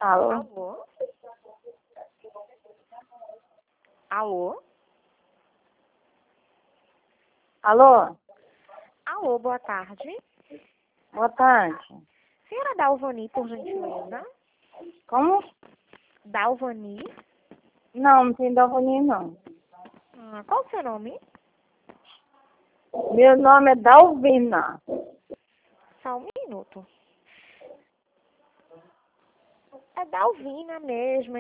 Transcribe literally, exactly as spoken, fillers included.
Alô? Alô? Alô? Alô? Alô, boa tarde. Boa tarde. Senhora Dalvani, por gentileza? Como? Dalvani? Não, não tem Dalvani, não. Ah, qual o seu nome? Meu nome é Dalvina. Só um minuto. É Dalvina mesmo.